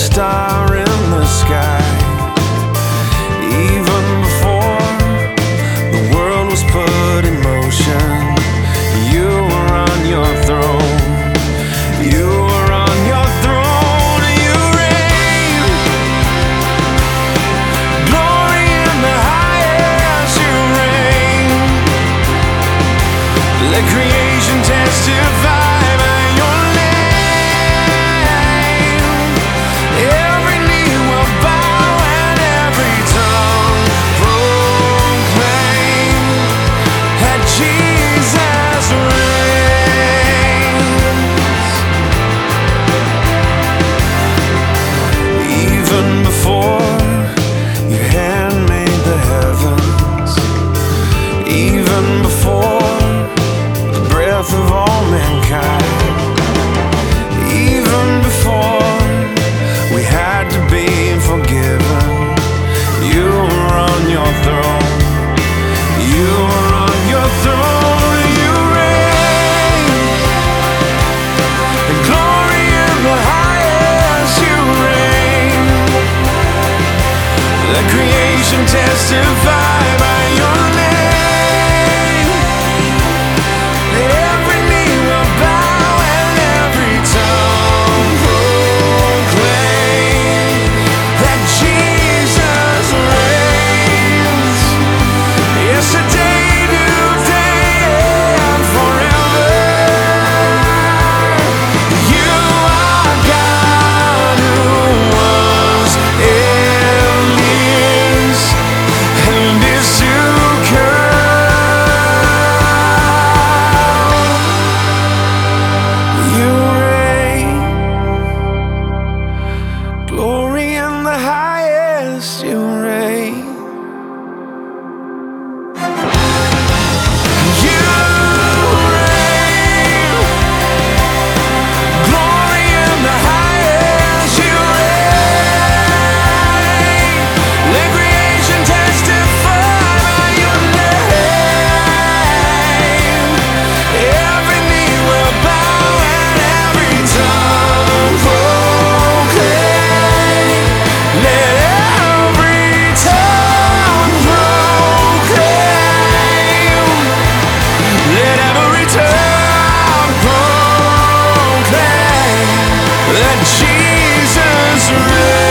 star in the sky. Even before the world was put in motion, you were on your throne. You were on your throne, and you reign. Glory in the highest, you reign. Let creation testify. Even before the breath of all mankind, even before we had to be forgiven, you were on your throne. You were on your throne. You reign. And glory in the highest, you reign. Let creation testify by your name. Glory in the highest, you reign. You reign. Glory in the highest, you reign. Let creation testify by your name. Every knee will bow and every tongue proclaim. Let every tongue proclaim. Let every tongue proclaim that Jesus reigns.